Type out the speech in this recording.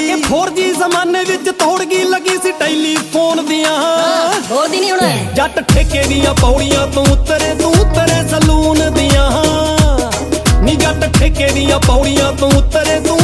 ਕੇ 4G ਜ਼ਮਾਨੇ ਵਿੱਚ ਤੋੜ ਗਈ ਲੱਗੀ ਸੀ ਟੈਲੀਫੋਨ ਦੀਆਂ। ਬੋਲਦੀ ਨਹੀਂ ਹੁਣ ਜੱਟ ਠੇਕੇ ਦੀਆਂ ਪੌੜੀਆਂ ਤੋਂ ਉਤਰੇ ਤੂੰ ਉਤਰੇ ਸਲੂਨ ਦੀਆਂ। ਨੀ ਜੱਟ ਠੇਕੇ ਦੀਆਂ ਪੌੜੀਆਂ ਤੋਂ ਉਤਰੇ ਤੂੰ